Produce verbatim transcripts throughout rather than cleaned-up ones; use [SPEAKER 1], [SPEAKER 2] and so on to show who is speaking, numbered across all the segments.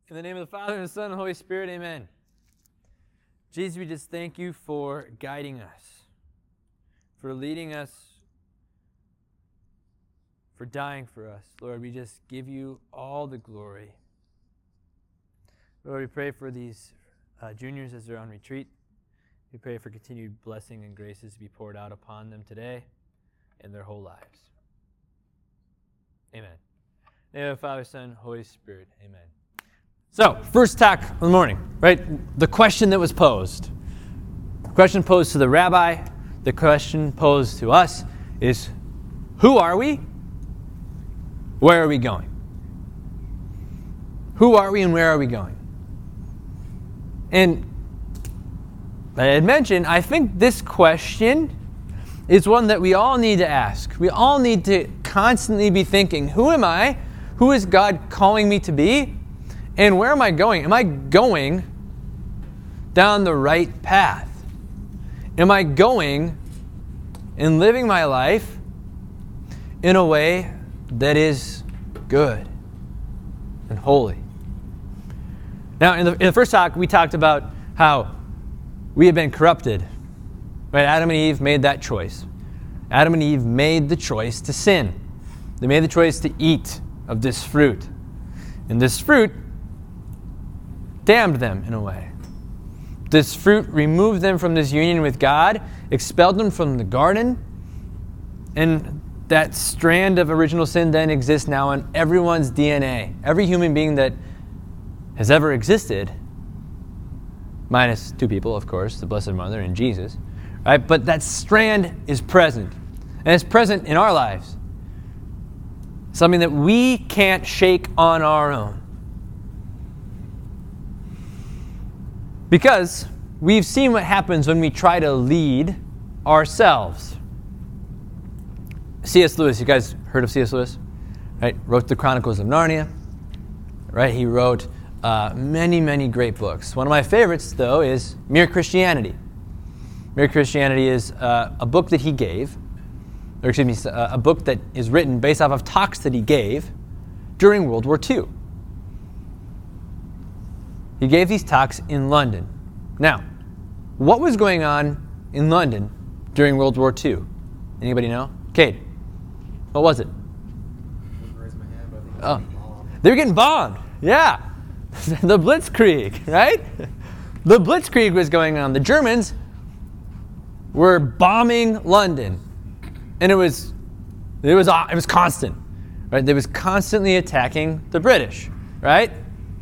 [SPEAKER 1] In the name of the Father, and the Son, and the Holy Spirit, amen. Jesus, we just thank you for guiding us, for leading us, for dying for us. Lord, we just give you all the glory. Lord, we pray for these uh, juniors as they're on retreat. We pray for continued blessing and graces to be poured out upon them today and their whole lives. Amen. In the name of the Father, Son, Holy Spirit, amen. So, first talk of the morning, right? The question that was posed. The question posed to the rabbi, the question posed to us is, who are we? Where are we going? Who are we and where are we going? And I had mentioned, I think this question is one that we all need to ask. We all need to constantly be thinking, who am I? Who is God calling me to be? And where am I going? Am I going down the right path? Am I going and living my life in a way that is good and holy? Now, in the, in the first talk, we talked about how we have been corrupted. Right? Adam and Eve made that choice. Adam and Eve made the choice to sin. They made the choice to eat of this fruit. And this fruit damned them in a way. This fruit removed them from this union with God, expelled them from the garden, and that strand of original sin then exists now in everyone's D N A. Every human being that has ever existed, minus two people, of course, the Blessed Mother and Jesus, right? But that strand is present, and it's present in our lives. Something that we can't shake on our own. Because we've seen what happens when we try to lead ourselves. C S Lewis, you guys heard of C S Lewis? Right? Wrote the Chronicles of Narnia. Right? He wrote uh, many, many great books. One of my favorites, though, is Mere Christianity. Mere Christianity is uh, a book that he gave, or excuse me, a book that is written based off of talks that he gave during World War Two. He gave these talks in London. Now, what was going on in London during World War Two? Anybody know? Cade, what was it? Oh, they were getting bombed. Yeah, the Blitzkrieg, right? The Blitzkrieg was going on. The Germans were bombing London, and it was, it was, it was constant, right? They was constantly attacking the British, right?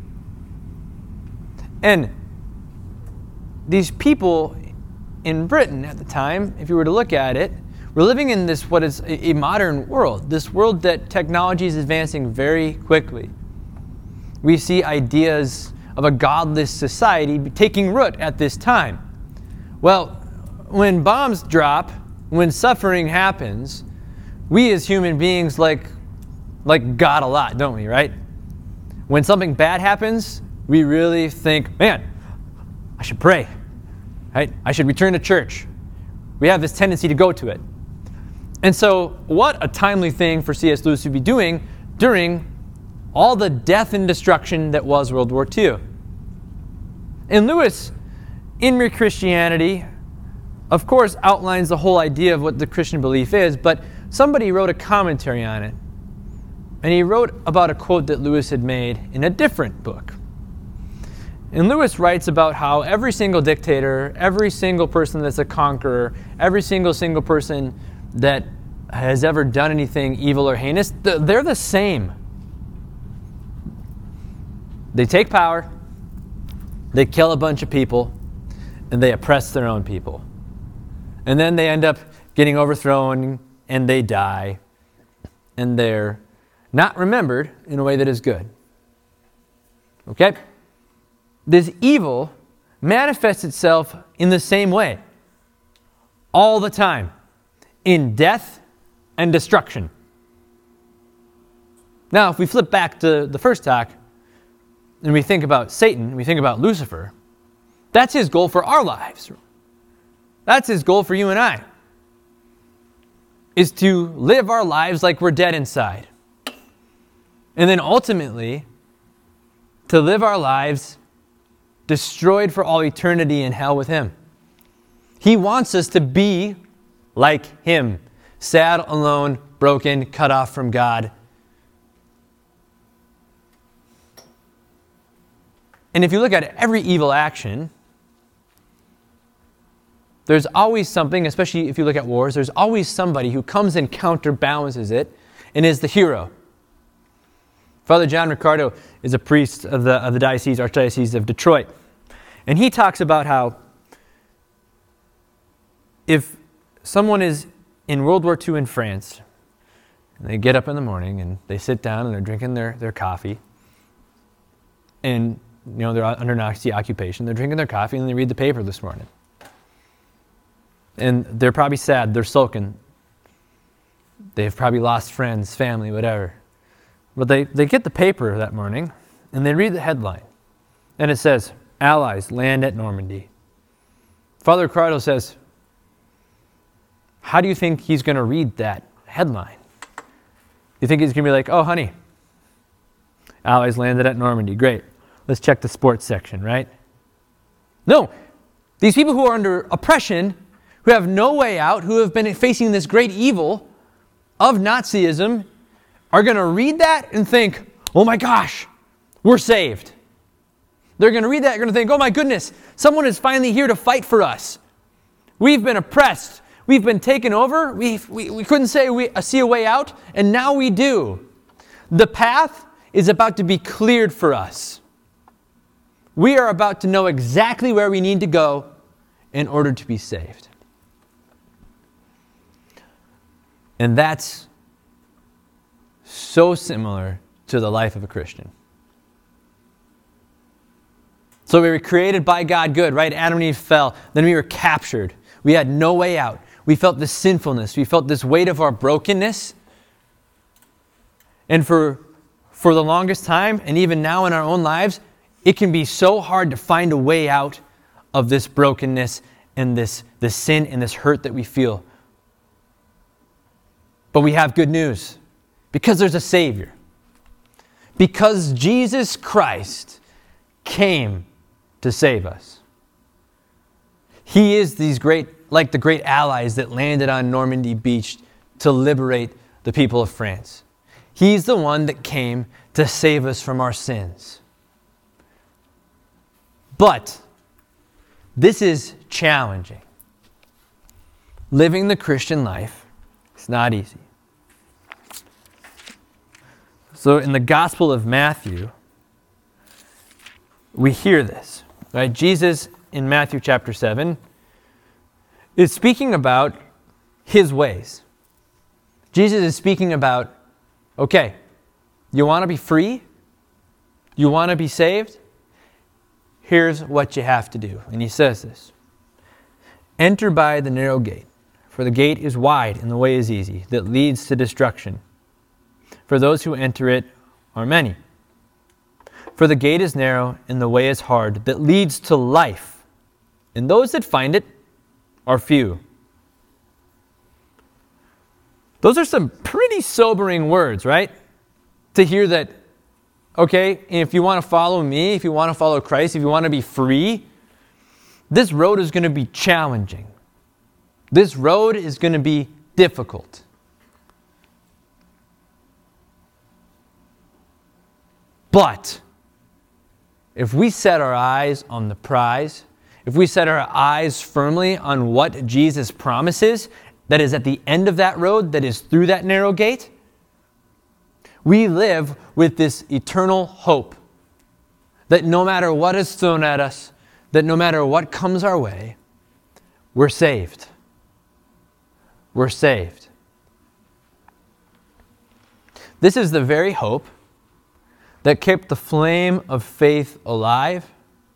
[SPEAKER 1] And these people in Britain at the time, if you were to look at it, were living in this, what is a modern world, this world that technology is advancing very quickly. We see ideas of a godless society taking root at this time. Well, when bombs drop, when suffering happens, we as human beings like, like God a lot, don't we, right? When something bad happens, we really think, man, I should pray, right? I should return to church. We have this tendency to go to it. And so what a timely thing for C S Lewis to be doing during all the death and destruction that was World War Two. And Lewis, in Mere Christianity, of course, outlines the whole idea of what the Christian belief is, but somebody wrote a commentary on it. And he wrote about a quote that Lewis had made in a different book. And Lewis writes about how every single dictator, every single person that's a conqueror, every single single person that has ever done anything evil or heinous, they're the same. They take power, they kill a bunch of people, and they oppress their own people. And then they end up getting overthrown, and they die, and they're not remembered in a way that is good. Okay? This evil manifests itself in the same way, all the time, in death and destruction. Now, if we flip back to the first talk, and we think about Satan, we think about Lucifer, that's his goal for our lives. That's his goal for you and I, is to live our lives like we're dead inside. And then ultimately, to live our lives destroyed for all eternity in hell with Him. He wants us to be like Him, sad, alone, broken, cut off from God. And if you look at every evil action, there's always something, especially if you look at wars, there's always somebody who comes and counterbalances it and is the hero. Father John Ricardo is a priest of the, of the diocese, Archdiocese of Detroit. And he talks about how if someone is in World War Two in France, and they get up in the morning and they sit down and they're drinking their, their coffee, and you know they're under Nazi occupation, they're drinking their coffee and they read the paper this morning. And they're probably sad, they're sulking. They've probably lost friends, family, whatever. But they, they get the paper that morning and they read the headline. And it says, Allies land at Normandy. Father Ricardo says, how do you think he's going to read that headline? You think he's going to be like, oh, honey, Allies landed at Normandy. Great. Let's check the sports section, right? No. These people who are under oppression, who have no way out, who have been facing this great evil of Nazism, are going to read that and think, oh my gosh, we're saved. They're going to read that and going to think, oh my goodness, someone is finally here to fight for us. We've been oppressed. We've been taken over. We, we, we couldn't say we uh, see a way out, and now we do. The path is about to be cleared for us. We are about to know exactly where we need to go in order to be saved. And that's so similar to the life of a Christian. So we were created by God good, right? Adam and Eve fell. Then we were captured. We had no way out. We felt this sinfulness. We felt this weight of our brokenness. And for, for the longest time, and even now in our own lives, it can be so hard to find a way out of this brokenness and this, this sin and this hurt that we feel. But we have good news. Because there's a Savior. Because Jesus Christ came to save us. He is these great, like the great allies that landed on Normandy Beach to liberate the people of France. He's the one that came to save us from our sins. But this is challenging. Living the Christian life is not easy. So in the Gospel of Matthew, we hear this, right? Jesus in Matthew chapter seven is speaking about His ways. Jesus is speaking about, okay, you want to be free? You want to be saved? Here's what you have to do. And He says this, enter by the narrow gate, for the gate is wide and the way is easy, that leads to destruction. For those who enter it are many. For the gate is narrow and the way is hard that leads to life, and those that find it are few. Those are some pretty sobering words, right? To hear that, okay, if you want to follow me, if you want to follow Christ, if you want to be free, this road is going to be challenging. This road is going to be difficult. But if we set our eyes on the prize, if we set our eyes firmly on what Jesus promises, that is at the end of that road, that is through that narrow gate, we live with this eternal hope that no matter what is thrown at us, that no matter what comes our way, we're saved. We're saved. This is the very hope that kept the flame of faith alive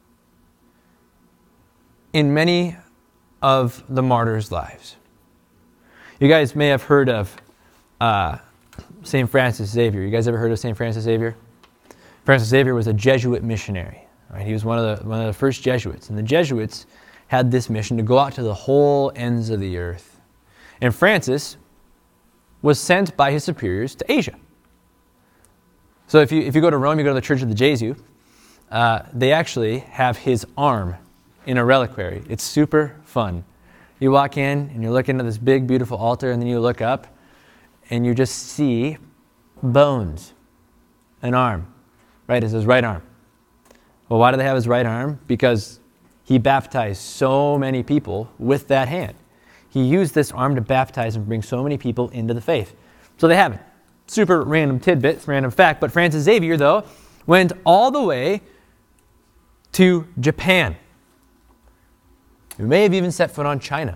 [SPEAKER 1] in many of the martyrs' lives. You guys may have heard of uh, Saint Francis Xavier. You guys ever heard of Saint Francis Xavier? Francis Xavier was a Jesuit missionary. Right? He was one of the one of the first Jesuits, and the Jesuits had this mission to go out to the whole ends of the earth. And Francis was sent by his superiors to Asia. So if you if you go to Rome, you go to the Church of the Jesu, uh, they actually have his arm in a reliquary. It's super fun. You walk in and you're looking at this big, beautiful altar, and then you look up and you just see bones, an arm, right? It's his right arm. Well, why do they have his right arm? Because he baptized so many people with that hand. He used this arm to baptize and bring so many people into the faith. So they have it. Super random tidbit, random fact, but Francis Xavier, though, went all the way to Japan. He may have even set foot on China.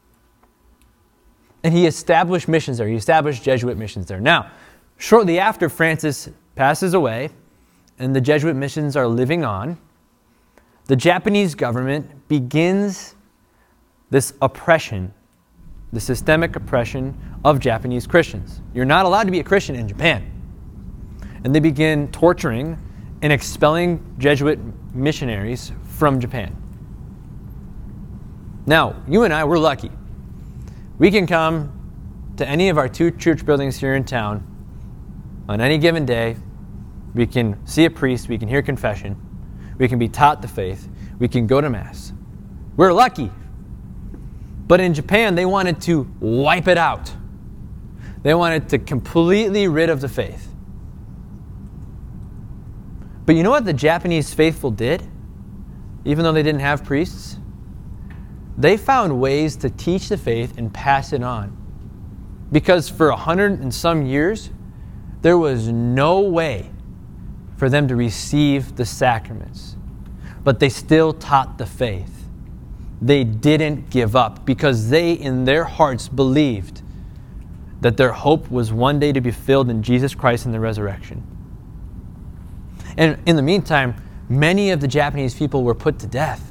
[SPEAKER 1] And he established missions there. He established Jesuit missions there. Now, shortly after Francis passes away and the Jesuit missions are living on, the Japanese government begins this oppression, the systemic oppression of Japanese Christians. You're not allowed to be a Christian in Japan. And they begin torturing and expelling Jesuit missionaries from Japan. Now, you and I, we're lucky. We can come to any of our two church buildings here in town on any given day. We can see a priest. We can hear confession. We can be taught the faith. We can go to Mass. We're lucky. But in Japan, they wanted to wipe it out. They wanted to completely rid of the faith. But you know what the Japanese faithful did? Even though they didn't have priests? They found ways to teach the faith and pass it on. Because for a hundred and some years, there was no way for them to receive the sacraments. But they still taught the faith. They didn't give up because they, in their hearts, believed that their hope was one day to be filled in Jesus Christ and the resurrection. And in the meantime, many of the Japanese people were put to death.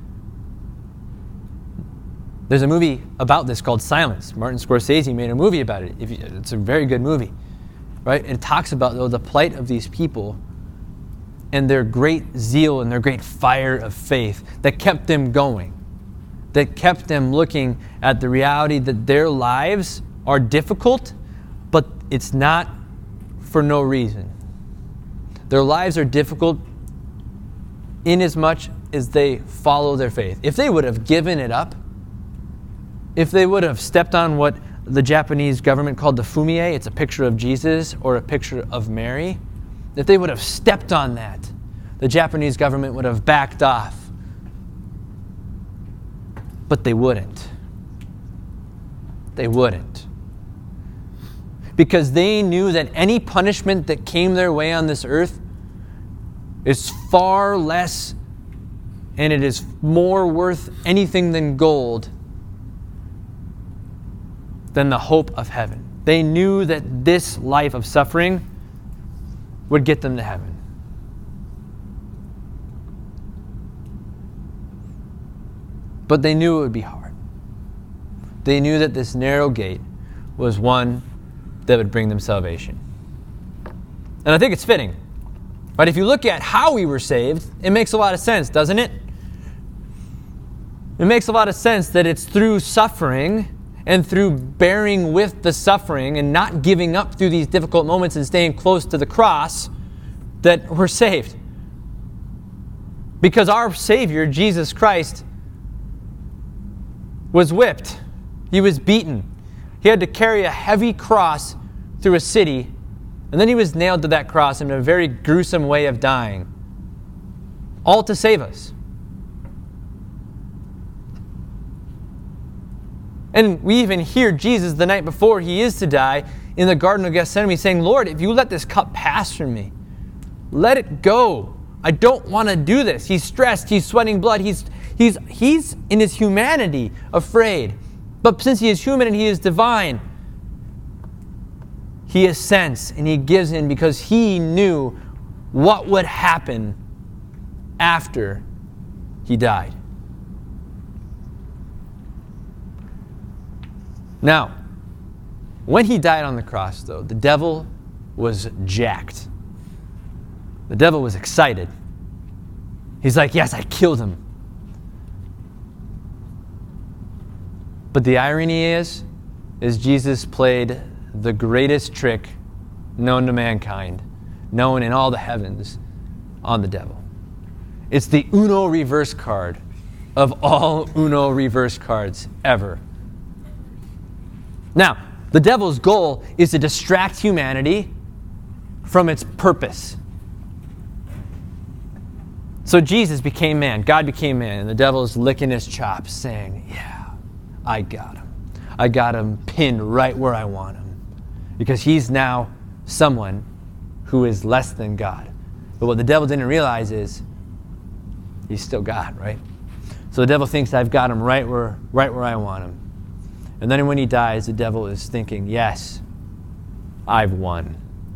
[SPEAKER 1] There's a movie about this called Silence. Martin Scorsese made a movie about it. If you, it's a very good movie, right? It talks about, though, the plight of these people and their great zeal and their great fire of faith that kept them going, that kept them looking at the reality that their lives are difficult, but it's not for no reason. Their lives are difficult inasmuch as they follow their faith. If they would have given it up, if they would have stepped on what the Japanese government called the fumie, it's a picture of Jesus or a picture of Mary, if they would have stepped on that, the Japanese government would have backed off. But they wouldn't. They wouldn't. Because they knew that any punishment that came their way on this earth is far less, and it is more worth anything than gold than the hope of heaven. They knew that this life of suffering would get them to heaven. But they knew it would be hard. They knew that this narrow gate was one that would bring them salvation. And I think it's fitting. But if you look at how we were saved, it makes a lot of sense, doesn't it? It makes a lot of sense that it's through suffering and through bearing with the suffering and not giving up through these difficult moments and staying close to the cross that we're saved. Because our Savior, Jesus Christ, was whipped. He was beaten. He had to carry a heavy cross through a city, and then he was nailed to that cross in a very gruesome way of dying. All to save us. And we even hear Jesus the night before he is to die in the Garden of Gethsemane saying, Lord, if you let this cup pass from me, let it go. I don't want to do this. He's stressed. He's sweating blood. He's, he's, he's in his humanity afraid. But since he is human and he is divine, he assents and he gives in because he knew what would happen after he died. Now, when he died on the cross, though, the devil was jacked. The devil was excited. He's like, yes, I killed him. But the irony is, is Jesus played the greatest trick known to mankind, known in all the heavens, on the devil. It's the Uno reverse card of all Uno reverse cards ever. Now, the devil's goal is to distract humanity from its purpose. So Jesus became man. God became man. And the devil is licking his chops saying, yeah, I got him. I got him pinned right where I want him. Because he's now someone who is less than God. But what the devil didn't realize is he's still God, right? So the devil thinks I've got him right where, right where I want him. And then when he dies, the devil is thinking, yes, I've won.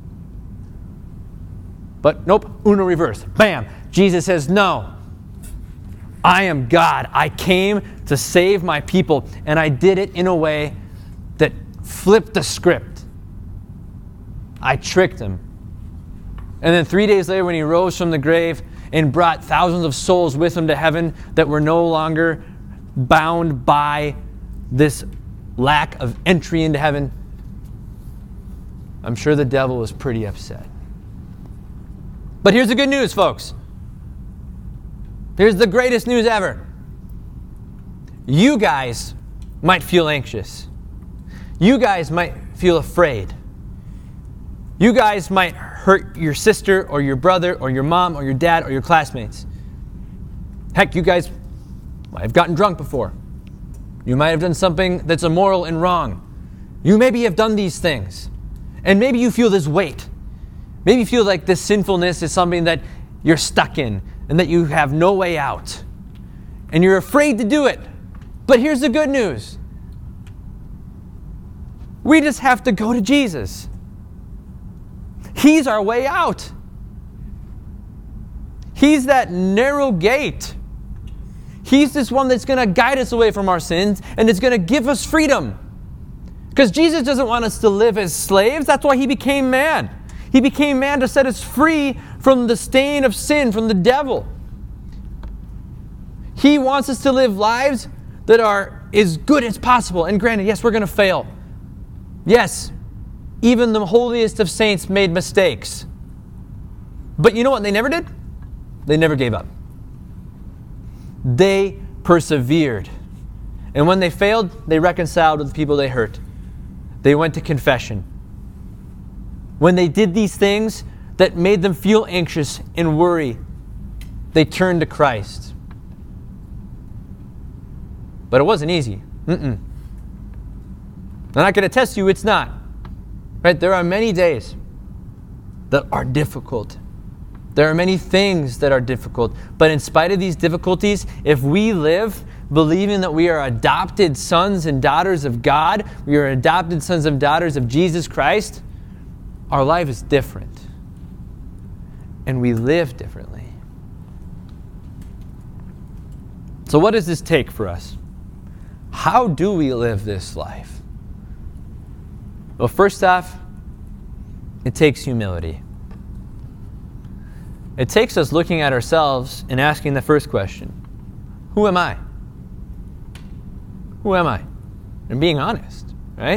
[SPEAKER 1] But nope, Uno reverse. Bam! Jesus says, no, I am God. I came to save my people, and I did it in a way that flipped the script. I tricked him. And then three days later, when he rose from the grave and brought thousands of souls with him to heaven that were no longer bound by this lack of entry into heaven, I'm sure the devil was pretty upset. But here's the good news, folks. Here's the greatest news ever. You guys might feel anxious. You guys might feel afraid. You guys might hurt your sister or your brother or your mom or your dad or your classmates. Heck, you guys might have gotten drunk before. You might have done something that's immoral and wrong. You maybe have done these things. And maybe you feel this weight. Maybe you feel like this sinfulness is something that you're stuck in and that you have no way out. And you're afraid to do it. But here's the good news. We just have to go to Jesus. He's our way out. He's that narrow gate. He's this one that's going to guide us away from our sins and it's going to give us freedom. Because Jesus doesn't want us to live as slaves. That's why he became man. He became man to set us free from the stain of sin, from the devil. He wants us to live lives that are as good as possible. And granted, yes, we're going to fail. Yes, even the holiest of saints made mistakes. But you know what they never did? They never gave up. They persevered. And when they failed, they reconciled with the people they hurt. They went to confession. When they did these things that made them feel anxious and worry, they turned to Christ. But it wasn't easy. Mm-mm. And I can attest to you it's not. Right? There are many days that are difficult. There are many things that are difficult. But in spite of these difficulties, if we live believing that we are adopted sons and daughters of God, we are adopted sons and daughters of Jesus Christ, our life is different. And we live differently. So what does this take for us? How do we live this life? Well, first off, it takes humility. It takes us looking at ourselves and asking the first question, who am I? Who am I? And being honest, right?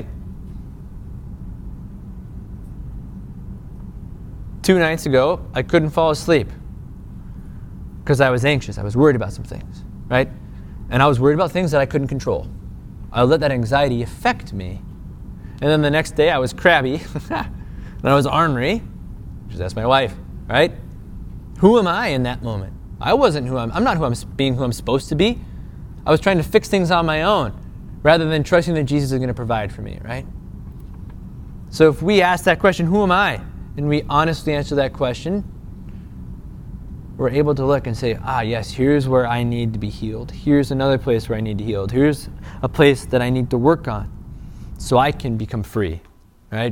[SPEAKER 1] Two nights ago, I couldn't fall asleep because I was anxious. I was worried about some things, right? And I was worried about things that I couldn't control. I let that anxiety affect me. And then the next day, I was crabby. And I was ornery. Just ask my wife, right? Who am I in that moment? I wasn't who I'm, I'm not who I'm being who I'm supposed to be. I was trying to fix things on my own rather than trusting that Jesus is going to provide for me, right? So if we ask that question, who am I? And we honestly answer that question, we're able to look and say, ah, yes, here's where I need to be healed. Here's another place where I need to be healed. Here's a place that I need to work on so I can become free, right?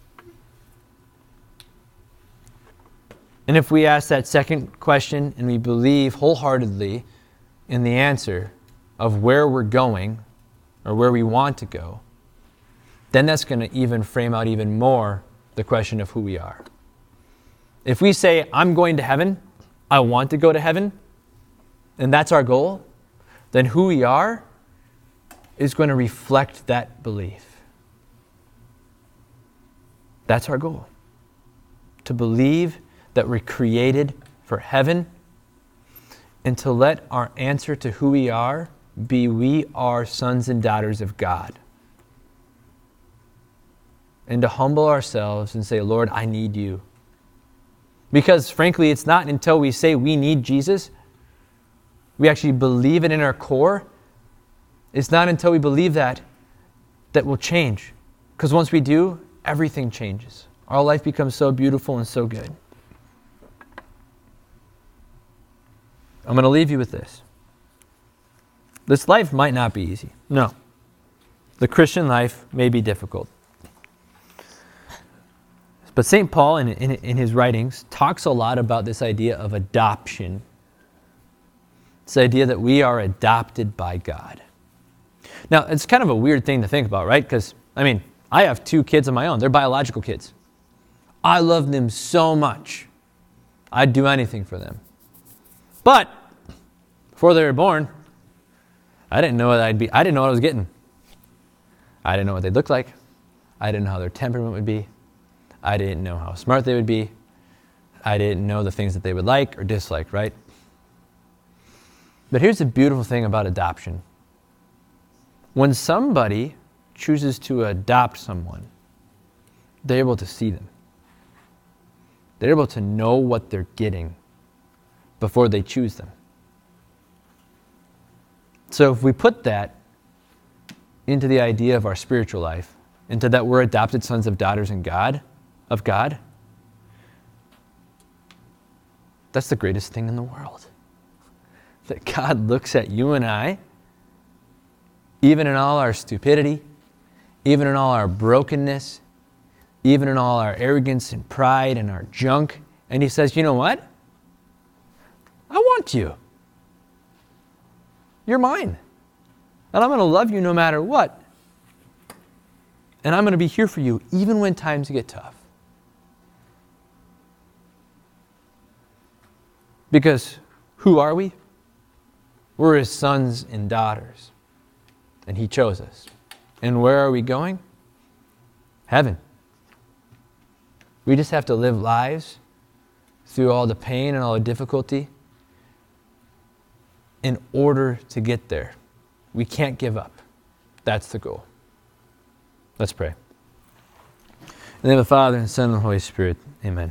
[SPEAKER 1] And if we ask that second question and we believe wholeheartedly in the answer of where we're going or where we want to go, then that's going to even frame out even more the question of who we are. If we say, I'm going to heaven, I want to go to heaven, and that's our goal, then who we are is going to reflect that belief. That's our goal. To believe that we're created for heaven, and to let our answer to who we are be we are sons and daughters of God. And to humble ourselves and say, Lord, I need you. Because frankly, it's not until we say we need Jesus, we actually believe it in our core, it's not until we believe that that will change. Because once we do, everything changes. Our life becomes so beautiful and so good. I'm going to leave you with this. This life might not be easy. No. The Christian life may be difficult. But Saint Paul, in, in, in his writings, talks a lot about this idea of adoption. This idea that we are adopted by God. Now, it's kind of a weird thing to think about, right? Because, I mean, I have two kids of my own. They're biological kids. I love them so much. I'd do anything for them. But before they were born, I didn't know what I'd be. I didn't know what I was getting. I didn't know what they'd look like. I didn't know how their temperament would be. I didn't know how smart they would be. I didn't know the things that they would like or dislike, right? But here's the beautiful thing about adoption. When somebody chooses to adopt someone, they're able to see them. They're able to know what they're getting before they choose them. So if we put that into the idea of our spiritual life, into that we're adopted sons of daughters in God, of God, that's the greatest thing in the world. That God looks at you and I, even in all our stupidity, even in all our brokenness, even in all our arrogance and pride and our junk, and he says, you know what? I want you. You're mine. And I'm going to love you no matter what. And I'm going to be here for you even when times get tough. Because who are we? We're his sons and daughters. And he chose us. And where are we going? Heaven. We just have to live lives through all the pain and all the difficulty in order to get there. We can't give up. That's the goal. Let's pray. In the name of the Father, and the Son, and the Holy Spirit. Amen.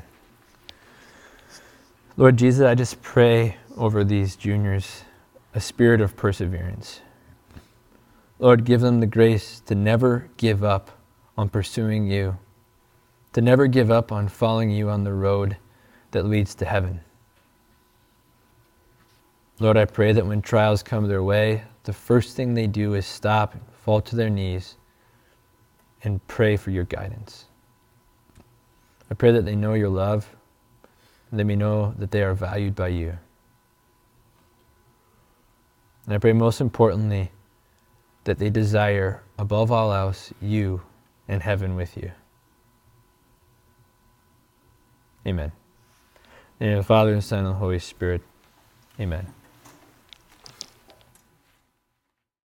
[SPEAKER 1] Lord Jesus, I just pray over these juniors a spirit of perseverance. Lord, give them the grace to never give up on pursuing you, to never give up on following you on the road that leads to heaven. Lord, I pray that when trials come their way, the first thing they do is stop, fall to their knees, and pray for your guidance. I pray that they know your love, and they may know that they are valued by you. And I pray most importantly that they desire, above all else, you and heaven with you. Amen. In the name of the Father, and the Son, and the Holy Spirit. Amen.